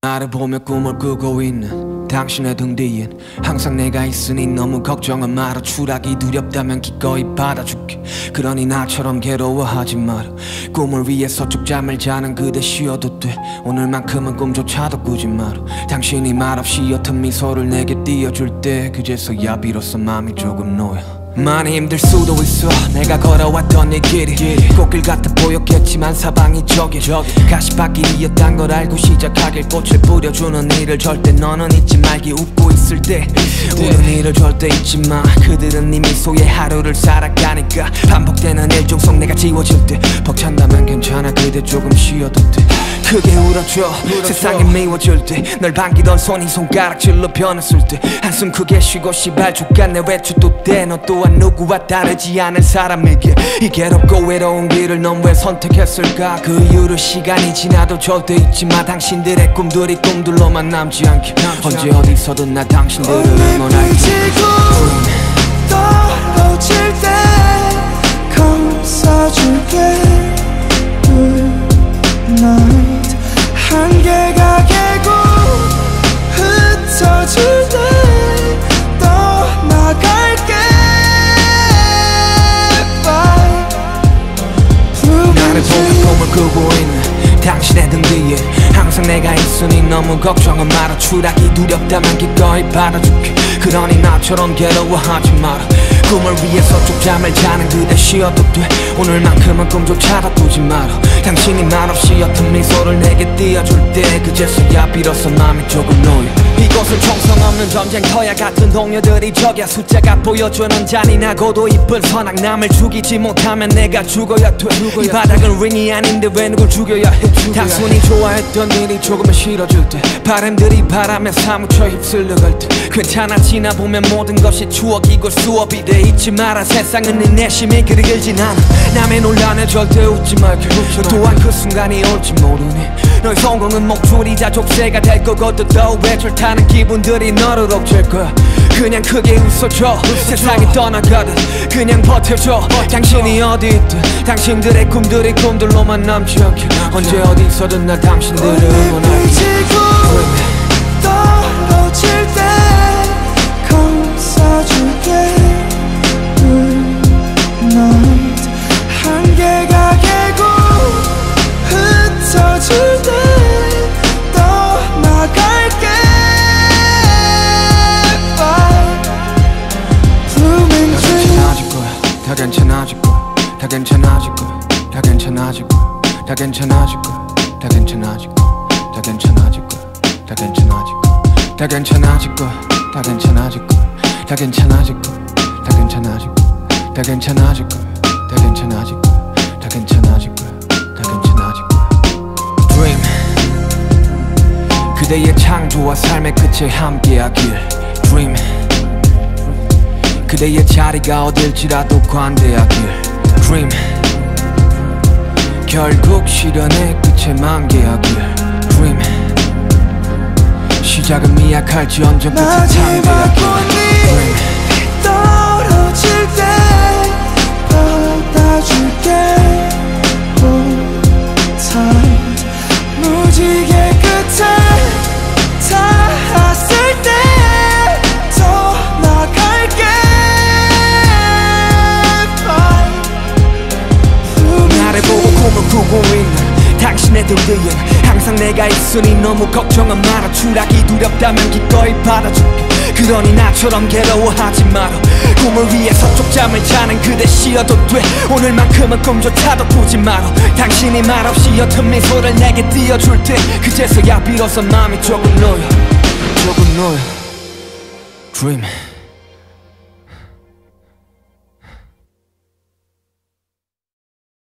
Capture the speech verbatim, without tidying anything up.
나를 보며 꿈을 꾸고 있는 당신의 등 뒤엔 항상 내가 있으니 너무 걱정은 마라. 추락이 두렵다면 기꺼이 받아줄게. 그러니 나처럼 괴로워하지 마라. 꿈을 위해서 쭉 잠을 자는 그대 쉬어도 돼. 오늘만큼은 꿈조차도 꾸지 마라. 당신이 말없이 옅은 미소를 내게 띄워줄 때 그제서야 비로소 마음이 조금 놓여. 많이 힘들 수도 있어 내가 걸어왔던 이 길이 꽃길 같아 보였겠지만 사방이 저기 가시밭길이었단 걸 알고 시작하길 꽃을 뿌려주는 일을 절대 너는 잊지 말기. 웃고 있을 때 우는 일을 절대 잊지 마. 그들은 이미 소의 하루를 살아가니까 반복되는 일종 속 내가 지워질 때 벅찬다면 괜찮아. 그대 조금 쉬어도 돼. 크게 울어줘, 울어줘. 세상이 미워질 때 널 반기던 손이 손가락질로 변했을 때 한숨 크게 쉬고 시발 족간 내 외출도 돼. 너 또한 누구와 다르지 않은 사람에게 이 괴롭고 외로운 길을 넌 왜 선택했을까. 그 이후로 시간이 지나도 절대 잊지 마. 당신들의 꿈들이 꿈들로만 남지 않게 언제 어디서든 나 당신들을 응원할게. 떨어질 때 감싸줄게. Night 한계가 깨고 흩어질 때 떠나갈게. Bye. 나를 보며 꿈을 꾸고 있는 당신의 등 뒤에 항상 내가 있으니 너무 걱정은 마라. 추락이 두렵다면 기꺼이 받아줄게. 그러니 나처럼 괴로워하지 마라. 꿈을 위해서 쭉 잠을 자는 그대 쉬어도 돼. 오늘만큼은 꿈조차도 꾸지 마라. 당신이 말없이 옅은 미소를 내게 띄워줄 때 그제서야 비로소 마음이 조금 놓여. 이곳은 총성 없는 전쟁터야. 같은 동료들이 적야. 숫자가 보여주는 잔인하고도 이쁜 선악. 남을 죽이지 못하면 내가 죽어야 돼. 이 바닥은 링이 아닌데 왜 누굴 죽여야 해. 단순히 좋아했던 일이 조금은 싫어질 때 바람들이 바람에 사무쳐 휩쓸려갈 때 괜찮아. 지나보면 모든 것이 추억이고 수업이 돼. 잊지 마라. 세상은 네 내심이 그리 길진 않아. 남의 논란에 절대 웃지 말게. 또한 그 순간이 올지 모르니 너의 성공은 목줄이자 족쇄가 될 거거든. 더 외줄 타는 기분들이 너를 옥죄일 거야. 그냥 크게 웃어줘. 세상이 떠나가듯 그냥 버텨줘. 당신이 어디 있든 당신들의 꿈들이 꿈들로만 남지 않게 언제 어디서든 나 당신들을 응원할게. 떨어질 때 감싸줄게. Night 한계가 깨고 흩어질 때 떠나갈게. Bye. Blooming dream. 다 괜찮아질 거야. 다 괜찮아질 거야. 다 괜찮아질 거야. 다 괜찮아질 거야. 다 괜찮아질 거야. 다 괜찮아질 거야. 다 괜찮아질 거야. 다 괜찮아질 거야. 다 괜찮아질 거야. 다 괜찮아질 거야. 다 괜찮아질 거야. 다 괜찮아질 거야. 다 괜찮아질 거야. 다 괜찮아질 거야. 다 괜찮아질 거야. Dream. 그대의 창조와 삶의 끝에 함께하길. Dream. 그대의 자리가 어딜지라도 관대하길. Dream. 결국 시련의 끝에 만개하길. Dream. 시작은 미약할지언정 끝에 창대하길. Dream. 떨어질 때 받아줄게. Hold tight. 무지개 끝에 닿았을 때 떠나갈게. Bye. 나를 보고 꿈을 꾸고 있는 당신의 등 뒤엔 항상 내가 있으니 너무 걱정은 마라. 추락이 두렵다면 기꺼이 받아줄게. 그러니 나처럼 괴로워하지 마라. 꿈을 위해서 쪽잠을 자는 그대 쉬어도 돼. 오늘만큼은 꿈조차도 꾸지 마라. 당신이 말없이 옅은 미소를 내게 띄워줄 때 그제서야 비로소 마음이 조금 놓여. 조금 놓여. Dream.